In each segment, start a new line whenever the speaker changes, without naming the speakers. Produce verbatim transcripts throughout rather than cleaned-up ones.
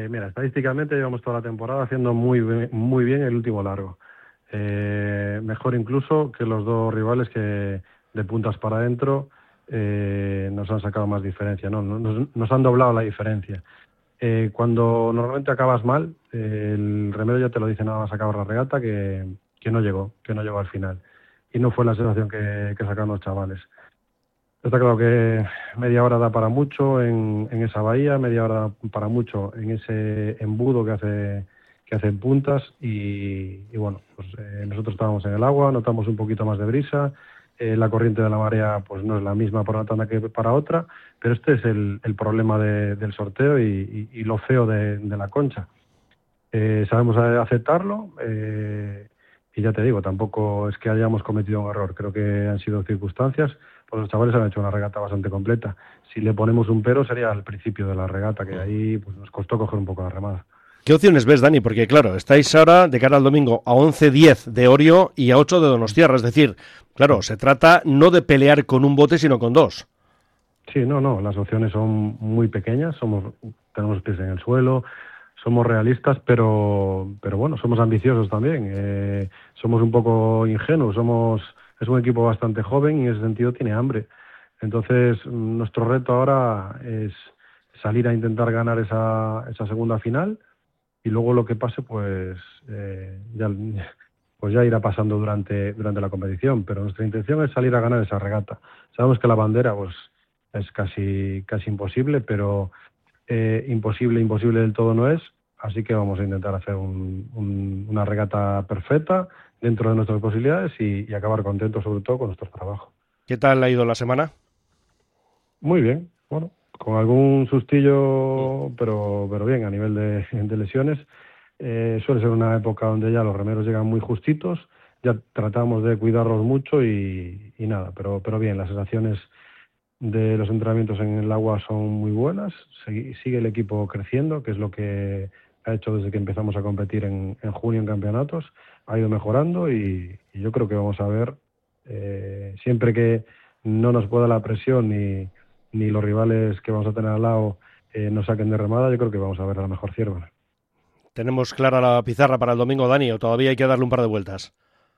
Eh, mira, estadísticamente llevamos toda la temporada haciendo muy bien, muy bien el último largo. Eh, mejor incluso que los dos rivales que de puntas para adentro eh, nos han sacado más diferencia, ¿no? Nos, nos han doblado la diferencia. Eh, cuando normalmente acabas mal, eh, el remedio ya te lo dice nada más acabar la regata que, que no llegó, que no llegó al final. Y no fue la sensación que, que sacaron los chavales. Está claro que media hora da para mucho en, en esa bahía, media hora da para mucho en ese embudo que hace que hacen puntas y, y bueno, pues eh, nosotros estábamos en el agua, notamos un poquito más de brisa, eh, la corriente de la marea pues no es la misma para una tanda que para otra, pero este es el, el problema de, del sorteo y, y, y lo feo de, de la concha. Eh, sabemos aceptarlo eh, y ya te digo, tampoco es que hayamos cometido un error, creo que han sido circunstancias, pues los chavales han hecho una regata bastante completa. Si le ponemos un pero sería al principio de la regata, que ahí pues nos costó coger un poco la remada.
¿Qué opciones ves, Dani? Porque claro, estáis ahora de cara al domingo a once diez de Orio y a ocho de Donostiarra, es decir, claro, se trata no de pelear con un bote, sino con dos.
Sí, no, no, las opciones son muy pequeñas, somos, tenemos pies en el suelo, somos realistas, pero, pero bueno, somos ambiciosos también, eh, somos un poco ingenuos, somos, es un equipo bastante joven y en ese sentido tiene hambre. Entonces, nuestro reto ahora es salir a intentar ganar esa, esa segunda final y luego lo que pase, pues eh, ya, pues ya irá pasando durante, durante la competición, pero nuestra intención es salir a ganar esa regata. Sabemos que la bandera, pues es casi, casi imposible, pero eh, imposible, imposible del todo no es, así que vamos a intentar hacer un, un, una regata perfecta dentro de nuestras posibilidades y, y acabar contentos sobre todo con nuestro trabajo.
¿Qué tal ha ido la semana?
Muy bien, bueno, con algún sustillo, pero, pero bien, a nivel de, de lesiones. Eh, suele ser una época donde ya los remeros llegan muy justitos, ya tratamos de cuidarlos mucho y, y nada, pero, pero bien, las sensaciones de los entrenamientos en el agua son muy buenas, sigue, sigue el equipo creciendo, que es lo que ha hecho desde que empezamos a competir en, en junio en campeonatos, ha ido mejorando y, y yo creo que vamos a ver, eh, siempre que no nos pueda la presión ni, ni los rivales que vamos a tener al lado eh, nos saquen de remada, yo creo que vamos a ver a la mejor cierva.
¿Tenemos clara la pizarra para el domingo, Dani, o todavía hay que darle un par de vueltas?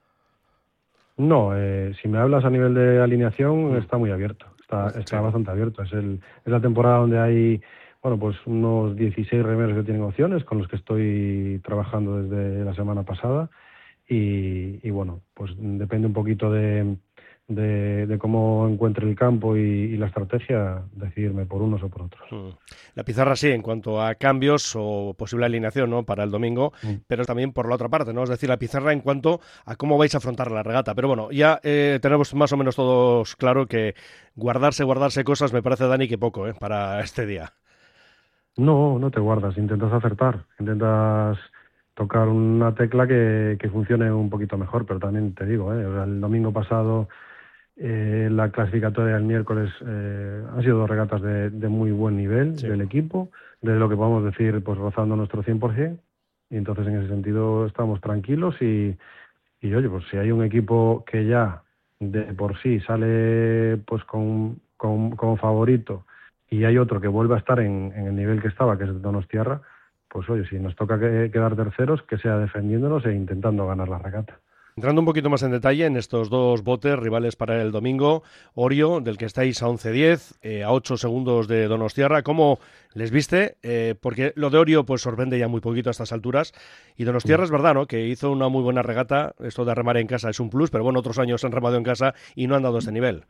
No, eh, si me hablas a nivel de alineación,
Mm.
está muy abierto, está,
Sí,
está
¿no?
bastante abierto. Es, el, es la temporada donde hay, bueno, pues unos dieciséis remeros que tienen opciones, con los que estoy trabajando desde la semana pasada. Y, y bueno, pues depende un poquito de, de, de cómo encuentre el campo y, y la estrategia, decidirme por unos o por otros.
Mm. La pizarra sí, en cuanto a cambios o posible alineación, ¿no?, para el domingo,
Mm.
pero también por la otra parte, ¿no? Es decir, la pizarra en cuanto a cómo vais a afrontar la regata. Pero bueno, ya eh, tenemos más o menos todos claro que guardarse, guardarse cosas me parece, Dani, que poco, ¿eh?, para este día.
No, no te guardas, intentas acertar, intentas tocar una tecla que, que funcione un poquito mejor, pero también te digo, ¿eh? O sea, el domingo pasado eh, la clasificatoria del miércoles eh, han sido dos regatas de, de muy buen nivel
Sí.
del equipo, de lo que podemos decir, pues rozando nuestro cien por ciento, y entonces en ese sentido estamos tranquilos y, y oye, pues si hay un equipo que ya de por sí sale pues con, con, como favorito y hay otro que vuelve a estar en, en el nivel que estaba, que es Donostiarra, pues oye, si nos toca que, quedar terceros, que sea defendiéndonos e intentando ganar la regata.
Entrando un poquito más en detalle en estos dos botes rivales para el domingo, Orio, del que estáis a once diez, eh, a ocho segundos de Donostiarra, ¿cómo les viste? Eh, porque lo de Orio pues sorprende ya muy poquito a estas alturas, y Donostiarra es verdad, ¿no?, que hizo una muy buena regata. Esto de remar en casa es un plus, pero bueno, otros años han remado en casa y no han dado este nivel.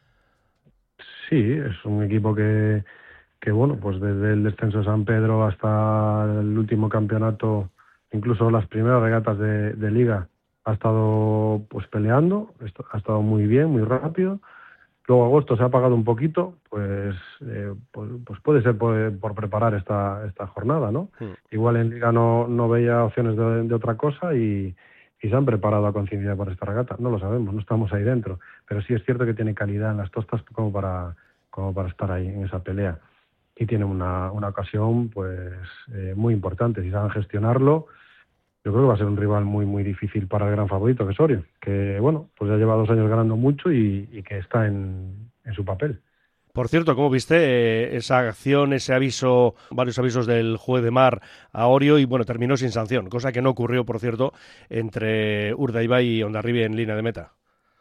Sí, es un equipo que, que bueno, pues desde el descenso de San Pedro hasta el último campeonato, incluso las primeras regatas de, de liga, ha estado pues peleando, esto- ha estado muy bien, muy rápido. Luego agosto se ha apagado un poquito, pues, eh, pues, pues puede ser por, por preparar esta, esta jornada, ¿no?
Hmm.
Igual en liga no, no veía opciones de, de otra cosa y, y se han preparado a conciencia para esta regata. No lo sabemos, no estamos ahí dentro, pero sí es cierto que tiene calidad en las tostas como para, como para estar ahí en esa pelea. Y tiene una, una ocasión pues eh, muy importante. Si saben gestionarlo, yo creo que va a ser un rival muy, muy difícil para el gran favorito, que es Orio, que bueno, pues ya lleva dos años ganando mucho y, y que está en, en su papel.
Por cierto, ¿cómo viste eh, esa acción, ese aviso, varios avisos del juez de mar a Orio y bueno, terminó sin sanción, cosa que no ocurrió, por cierto, entre Urdaibai y Hondarribia en línea de meta?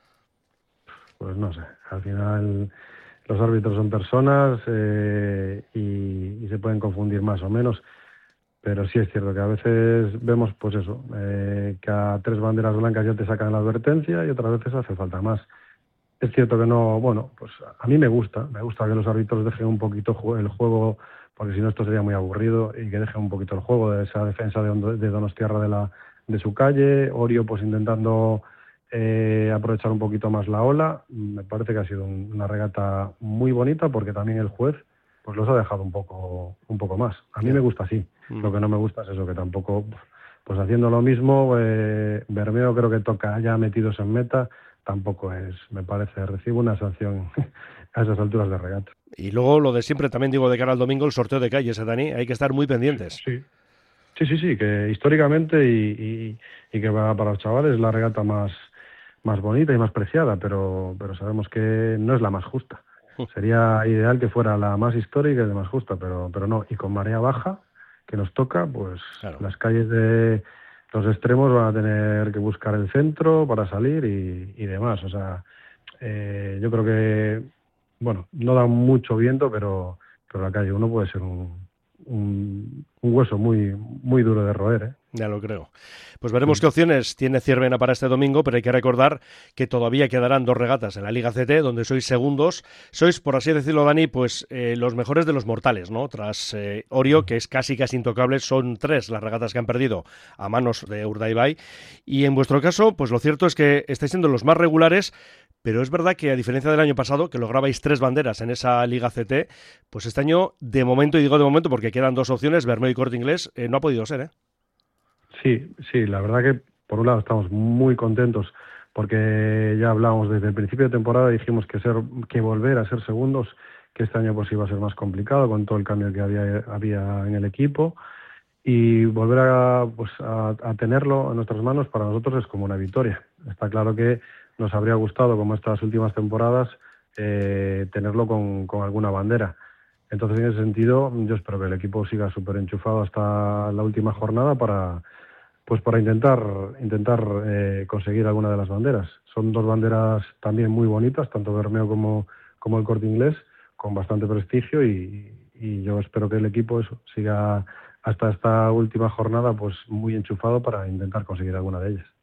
Pues no sé, al final los árbitros son personas eh, y, y se pueden confundir más o menos, pero sí es cierto que a veces vemos pues eso, eh, que a tres banderas blancas ya te sacan la advertencia y otras veces hace falta más. Es cierto que no, bueno, pues a mí me gusta, me gusta que los árbitros dejen un poquito ju- el juego, porque si no esto sería muy aburrido, y que dejen un poquito el juego de esa defensa de, Ondo- de Donostiarra de, la, de su calle, Orio pues intentando eh, aprovechar un poquito más la ola. Me parece que ha sido un- una regata muy bonita porque también el juez pues los ha dejado un poco, un poco más. A mí me
Ya.
gusta así,
Mm.
lo que no me gusta es eso, que tampoco, pues haciendo lo mismo, eh, Bermeo creo que toca ya metidos en meta, tampoco es, me parece, recibo una sanción a esas alturas de regata.
Y luego lo de siempre, también digo de cara al domingo, el sorteo de calles, ¿eh, Dani? Hay que estar muy pendientes.
Sí, sí, sí, sí, que históricamente y, y, y que va para los chavales es la regata más, más bonita y más preciada, pero, pero sabemos que no es la más justa. Sería ideal que fuera la más histórica y la más justa, pero, pero no. Y con marea baja, que nos toca, pues
Claro.
las calles de los extremos van a tener que buscar el centro para salir y, y demás. O sea, eh, yo creo que, bueno, no da mucho viento, pero, pero la calle uno puede ser un, un, un hueso muy, muy duro de roer, ¿eh?
Ya lo creo. Pues veremos
Mm.
qué opciones tiene Ciervena para este domingo, pero hay que recordar que todavía quedarán dos regatas en la Liga C T, donde sois segundos. Sois, por así decirlo, Dani, pues eh, los mejores de los mortales, ¿no? Tras eh, Orio, que es casi casi intocable, son tres las regatas que han perdido a manos de Urdaibai. Y en vuestro caso, pues lo cierto es que estáis siendo los más regulares, pero es verdad que a diferencia del año pasado, que lograbais tres banderas en esa Liga C T, pues este año, de momento, y digo de momento porque quedan dos opciones, Bermeo y Corte Inglés, eh, no ha podido ser, ¿eh?
Sí, sí, la verdad que por un lado estamos muy contentos porque ya hablábamos desde el principio de temporada, dijimos que ser, que volver a ser segundos, que este año pues iba a ser más complicado con todo el cambio que había, había en el equipo y volver a, pues, a, a tenerlo en nuestras manos para nosotros es como una victoria. Está claro que nos habría gustado, como estas últimas temporadas, eh, tenerlo con, con alguna bandera. Entonces, en ese sentido, yo espero que el equipo siga súper enchufado hasta la última jornada para, pues para intentar, intentar eh, conseguir alguna de las banderas. Son dos banderas también muy bonitas, tanto Bermeo como, como el Corte Inglés, con bastante prestigio y, y yo espero que el equipo eso, siga hasta esta última jornada pues muy enchufado para intentar conseguir alguna de ellas.